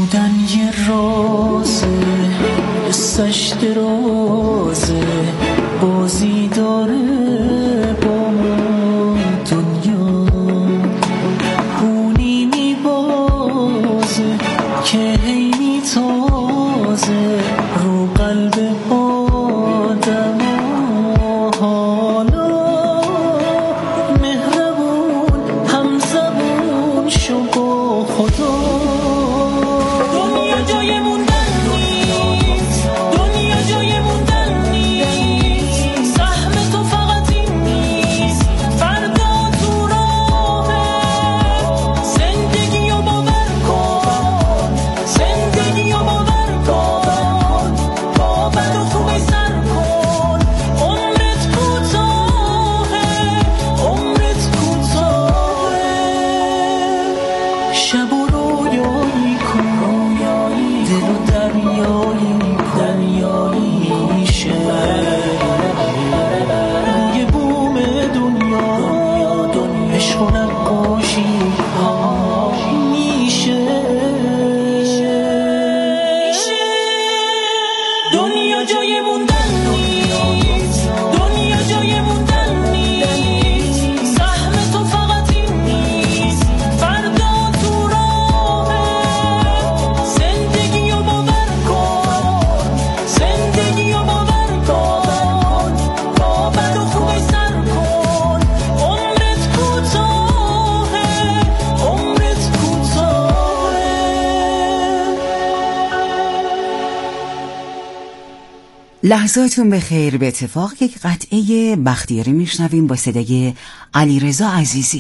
بودن یه رازه، قصه‌اش درازه، بازی داره با ما دنیا، خونی میبازه که هی میتازه رو قلب آدم ها. حالا مهربون همزبون شو با خدا. شب و رویایی کن، دل و دریایی میشه روی بوم دنیا، عشق و نقاشی ها میشه. دنیا جای موندن نیست، دنیا جای موندن نیست، سهم تو فقط این نیست، فردا تو راهه. زندگی رو باور کن، زندگی رو باور کن، با بد و خوبی سر کن. عمرت کوتاهه، عمرت کوتاهه. لحظاتون به خیر. به اتفاق یک قطعه بختیاری میشنویم با صدای علیرضا عزیزی.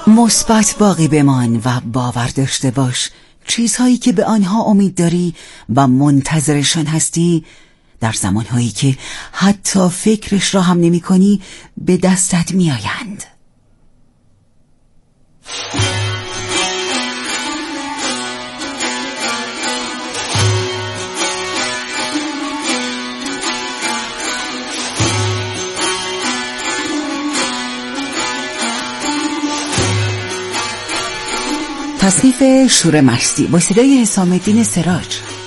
مثبت باقی بمان و باور داشته باش چیزهایی که به آنها امید داری و منتظرشان هستی در زمانهایی که حتی فکرش را هم نمی کنی به دستت می آیند. تصنیف شور مستی با صدای حسام الدین سراج.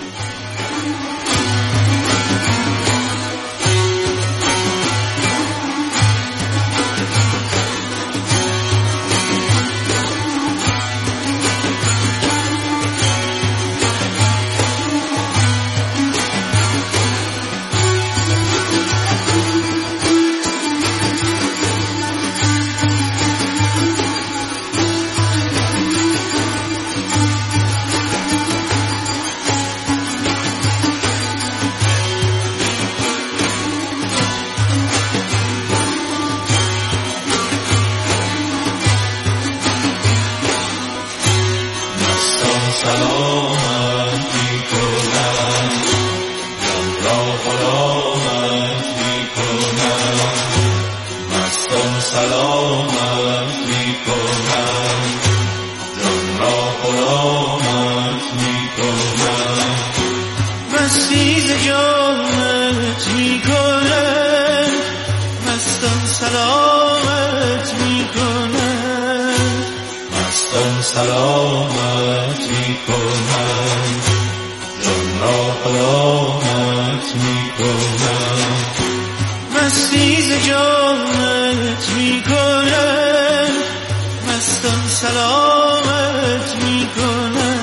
سلامت میکنم جان را غلامت میکنم مستی ز جانت میکنم مستان سلامت میکنم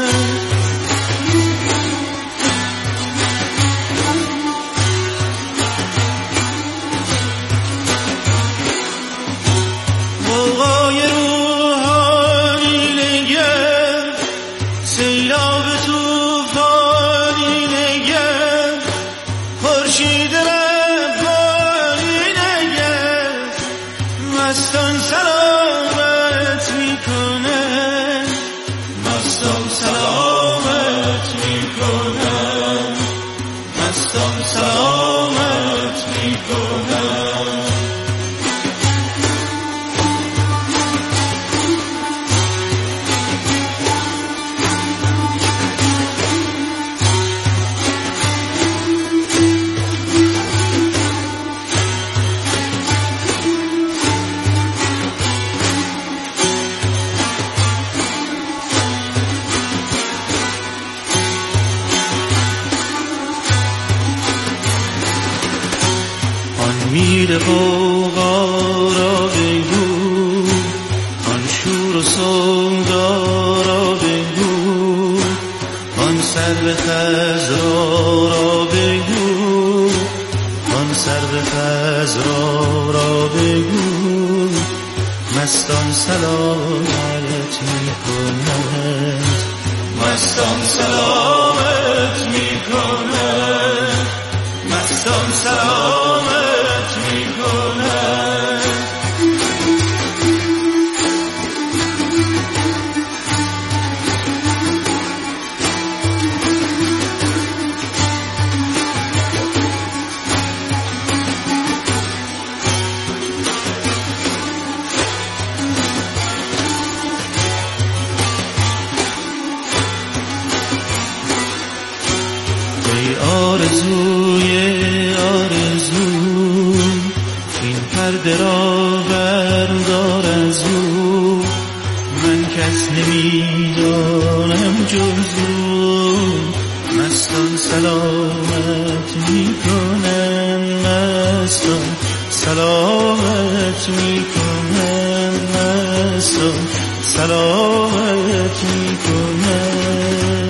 موقعی روحانی نگر سیلاب توفانی نگر خورشید ربانی نگر مستان سلامت میکنه مستان سلامت میکنه مستان سلامت میکنه میر غوغا را بگو آن شور و سودا را بگو آن سرو خضرا را بگو آن سرو خضرا را بگو مستان سلامت میکنند مستان سلامت میکنند مستان سلامت میکنند ای آرزوی آرزو این پرده را بردار از او من کس نمیدانم جز او مستان سلامت میکنم مستان سلامت میکنم مستان سلامت میکنم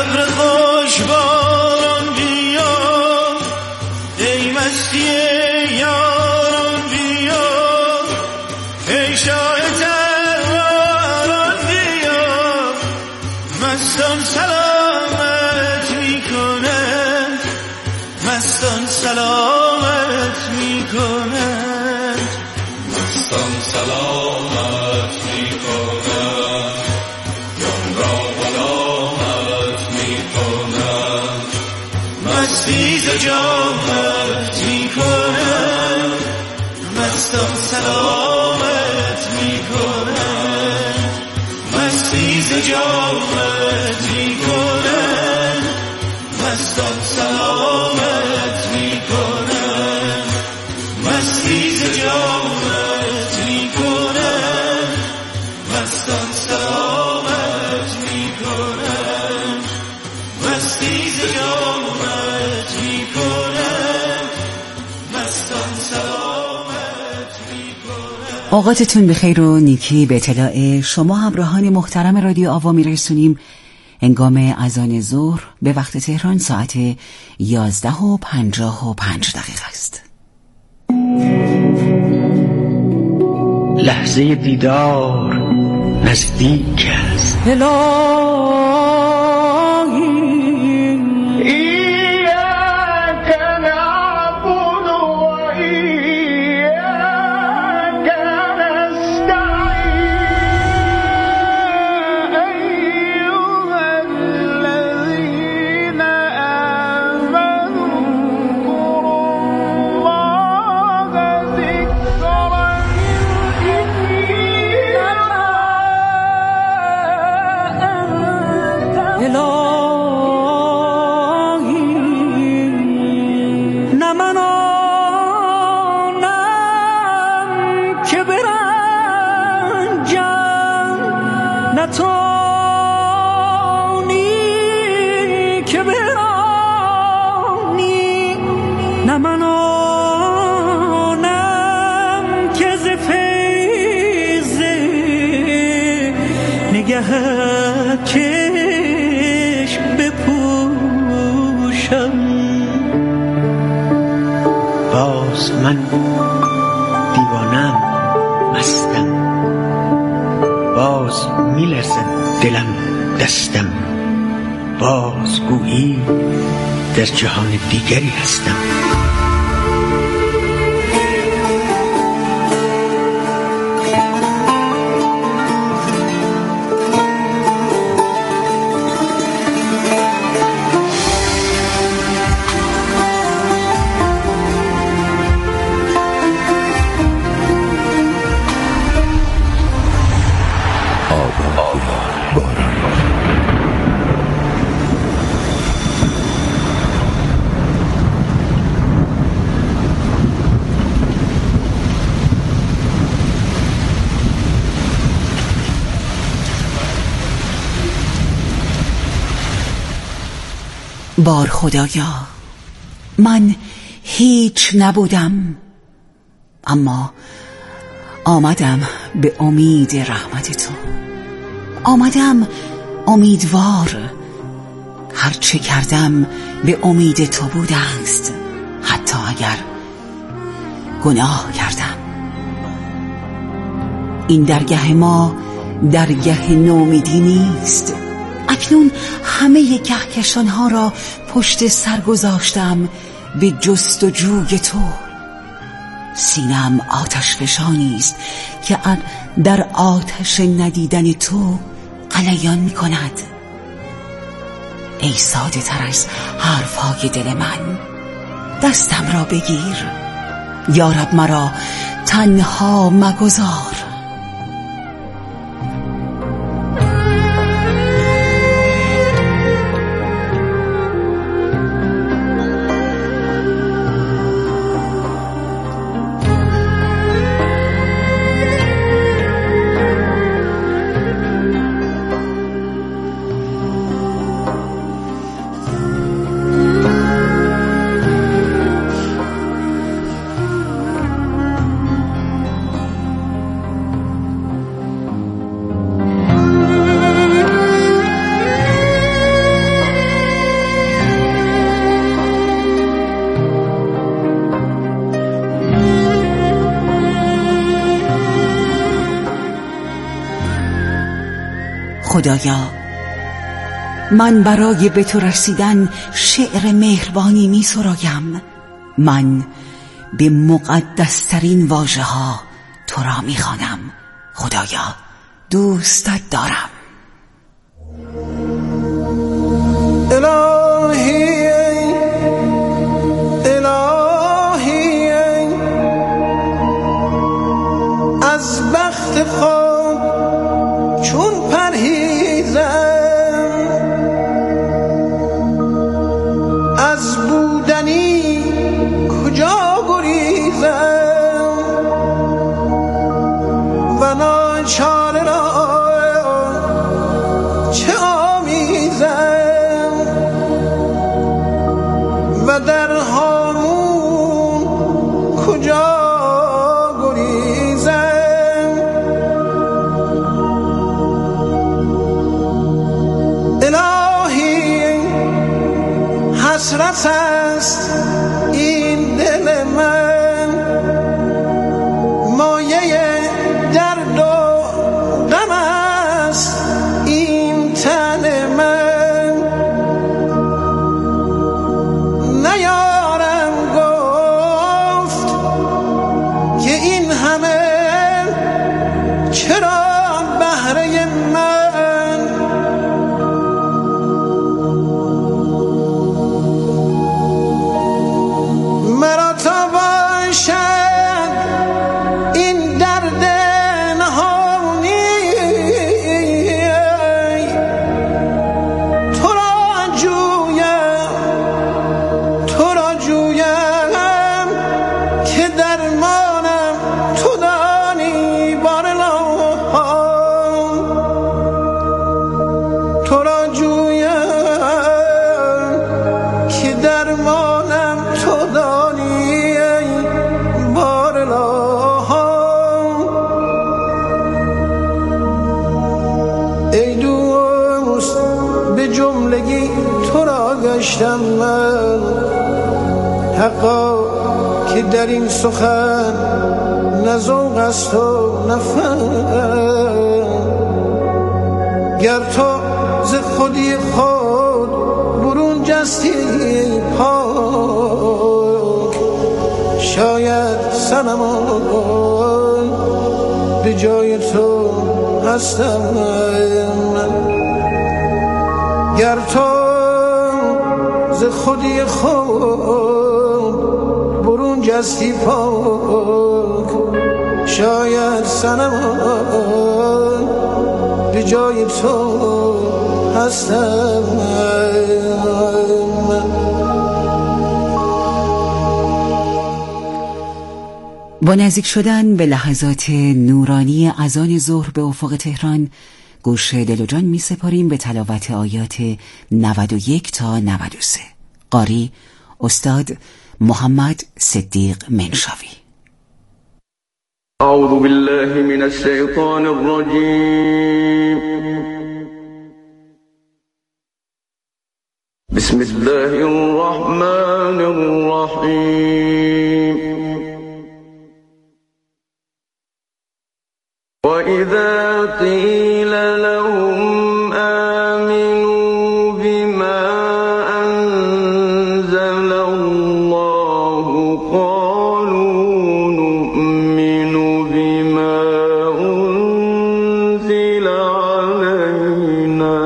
ابر خوش باران بیا، ای مستی یاران بیا، ای شاه تروران بیا. مستان سلامت میکنند، مستان سلامت میکنند، مستان سلامت میکنند، جان را غلامت میکنند. مستی ز جامت میکنند، مستان سلامت میکنند، مستی ز جامت میکنند، مستان سلامت میکنند، مستی ز جامت میکنند، مستان سلامت میکنند، مستی ز جامت میکنند، مستان سلامت میکنند. اوقاتتون بخیر و نیکی به اطلاع شما همراهان محترم رادیو آوا میرسونیم. هنگام اذان ظهر به وقت تهران ساعت 11:55 است. لحظه دیدار نزدیک است. کش بپوشم باز من دیوانم مستم، باز میلرزد دلم دستم، باز گویی در جهان دیگری هستم. بار خدایا، من هیچ نبودم، اما آمدم به امید رحمت تو، آمدم امیدوار. هر چه کردم به امید تو بوده است، حتی اگر گناه کردم. این درگه ما درگه نومیدی نیست. اکنون همه کهکشان‌ها را پشت سر گذاشتم به جستجوی تو. سینم آتش فشانی است که در آتش ندیدن تو غلیان می کند. ای ساده تر از حرفهای دل من، دستم را بگیر، یا رب مرا تنها مگذار. خدایا من برای به تو رسیدن شعر مهربانی می سرایم. من به مقدسترین واژه ها تو را می خوانم. خدایا دوستت دارم. الهی الهی از بخت خود چون پرهیزم، از بودنی کجا گریزم و ناچاره را چه آمیزم و در هامون کجا گریزم. الهی حسرت است این دل من، مایه درد و غم است این تن من. نیارم گفت که این همه چرا بهره من. مرا تا باشد این درد نهانی، تو را جویم که درمانم تو دانی. بارالله تو را جویم که درمانم تو دانی. بارالله ای دوست به جملگی تو را گشتم من، حقا که در این سخن نه ذوق است و نه فهم. گر تو ز خودی خود برون جستی پاک، شاید صنمان به جای تو هستم من. گر تو ز خودی خود برون جستی پاک، شاید صنمان به جای تو هستم من. با نزدیک شدن به لحظات نورانی اذان ظهر به افق تهران، گوش دل و جان می سپاریم به تلاوت آیات 91 تا 93. قاری استاد محمد صدیق منشاوی. اعوذ بالله من الشیطان الرجیم. بسم الله الرحمن الرحیم. وَإِذَا قِيلَ لَهُمْ آمِنُوا بِمَا أَنزَلَ اللَّهُ قَالُوا نُؤْمِنُ بِمَا أُنزِلَ عَلَيْنَا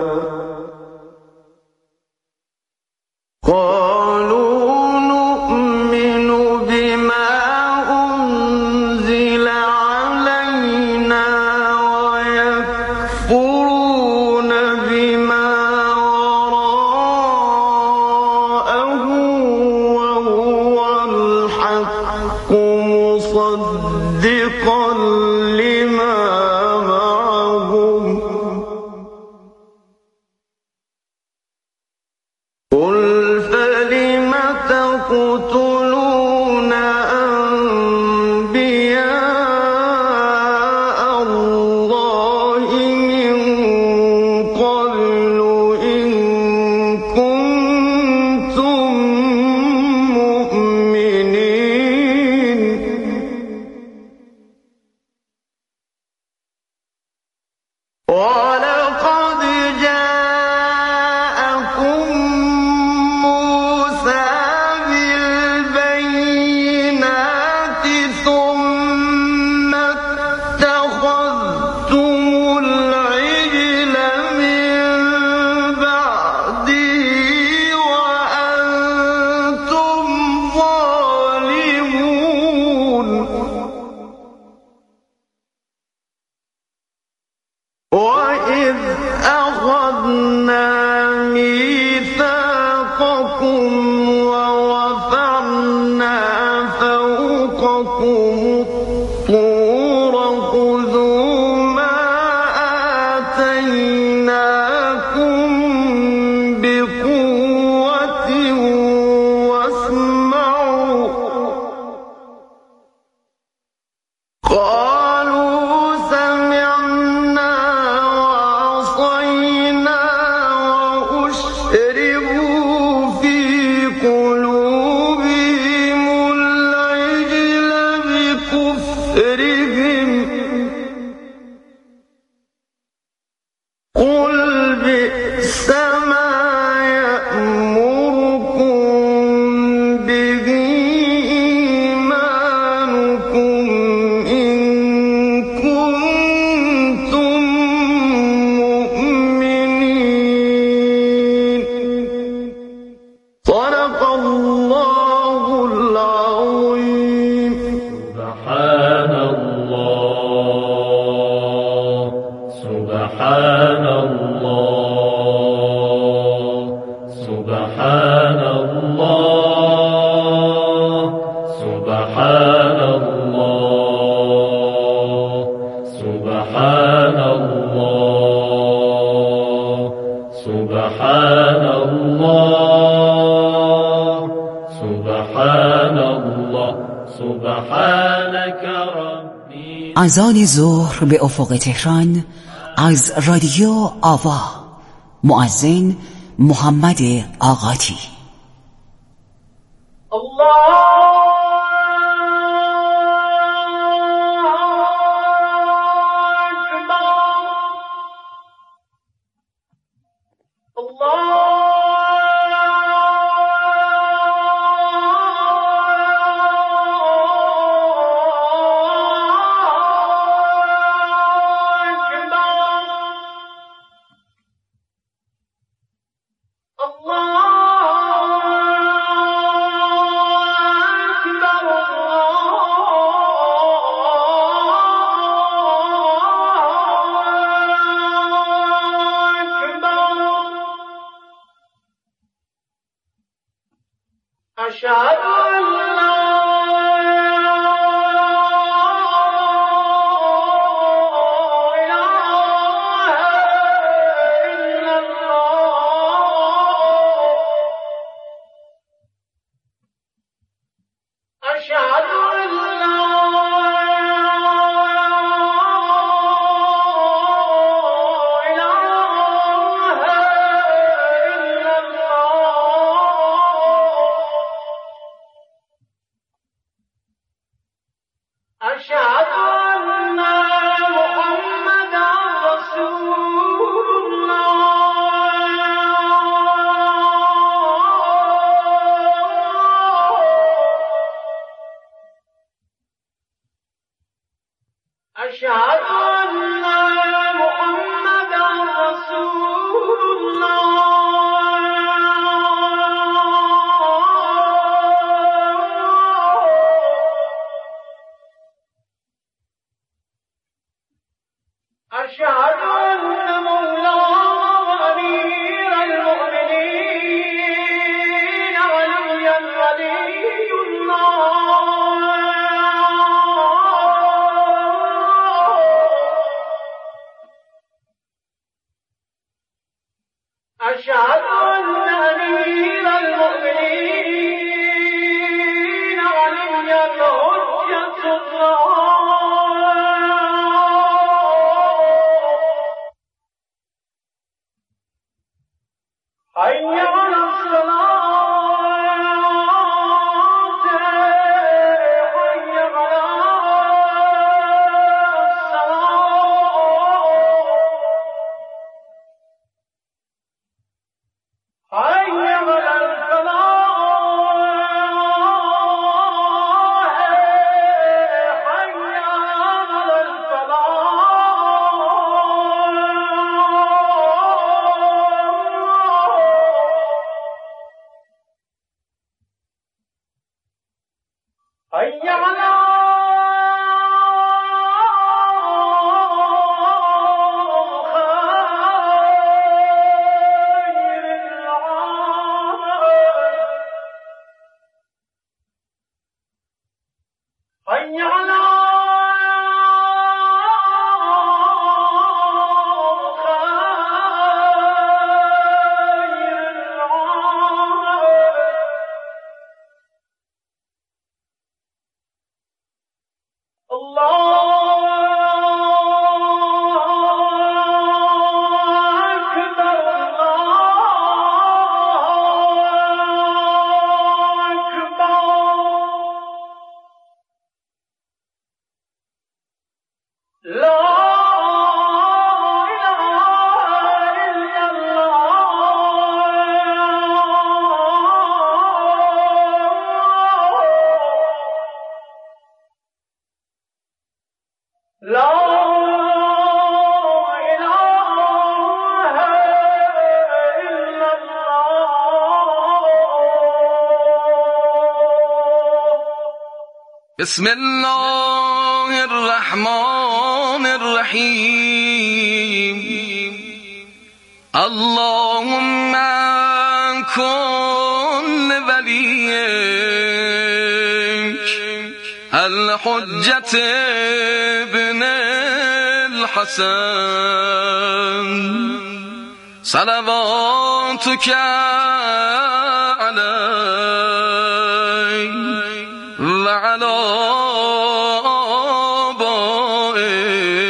مصدقا لما معهم قل فلم تقتلون أنبياء الله من قبل إن كنتم مؤمنين ولقد وإذ أخذنا ميثاقكم وَرَفَعْنَا فَوْقَكُمُ الطُّورَ خُذُوا مَا آتَيْنَاكُم بِقُوَّةٍ وَاسْمَعُوا قَالُوا سَمِعْنَا وَعَصَيْنَا وَأُشْرِبُوا فِي قُلُوبِهِمُ الْعِجْلَ بِكُفْرِهِمْ قُلْ بِئْسَ مَا يَأْمُرُكُم بِهِ إِيمَانُكُمْ إِن كُنتُم مُّؤْمِنِينَ. صدق الله العظيم. سبحان الله سبحان الله سبحان الله سبحان الله سبحان الله سبحان الله سبحان الله سبحانك ربي. اذان ظهر به افق تهران از رادیو آوا. مؤذن محمد آقاتی. أشهد أن لا إله إلا الله. أشهد أن لا إله إلا الله. أشهد أن محمدا رسول الله. أشهد أن محمدا رسول الله. أشهد أن مولانا وأمير المؤمنين عليا ولي الله. أشهد أن أمير المؤمنين علي حجة الله. حي على الصلاة حي على الصلاة. بسم الله الرحمن الرحیم اللهم کن ولیک الحجة ابن الحسن صلواتك